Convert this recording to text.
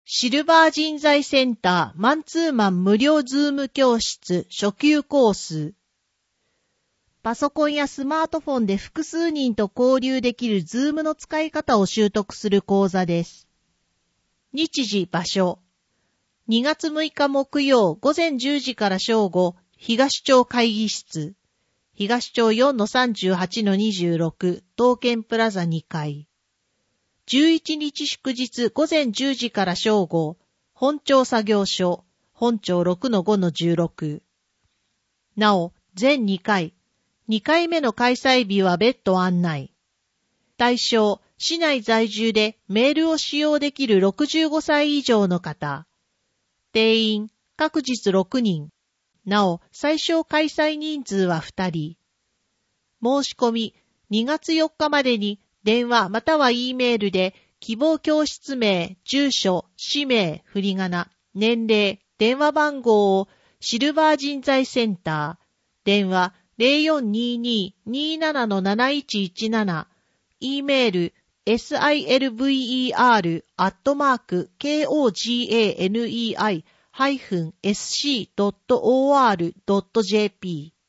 シルバー人材センターマンツーマン無料ズーム教室初級コース。パソコンやスマートフォンで複数人と交流できるズームの使い方を習得する講座です。日時場所。2月6日木曜午前10時から正午、東町会議室。東町 4-38-26 東建プラザ2階。11日祝日午前10時から正午、本町作業所、本町 6-5-16。なお、全2回、2回目の開催日は別途案内。対象、市内在住でメールを使用できる65歳以上の方。定員、各日6人。なお、最小開催人数は2人。申し込み、2月4日までに電話または E メールで希望教室名、住所、氏名、振り仮名、年齢、電話番号をシルバー人材センター、電話 0422-27-7117、E メール、silver@koganei-sc.or.jp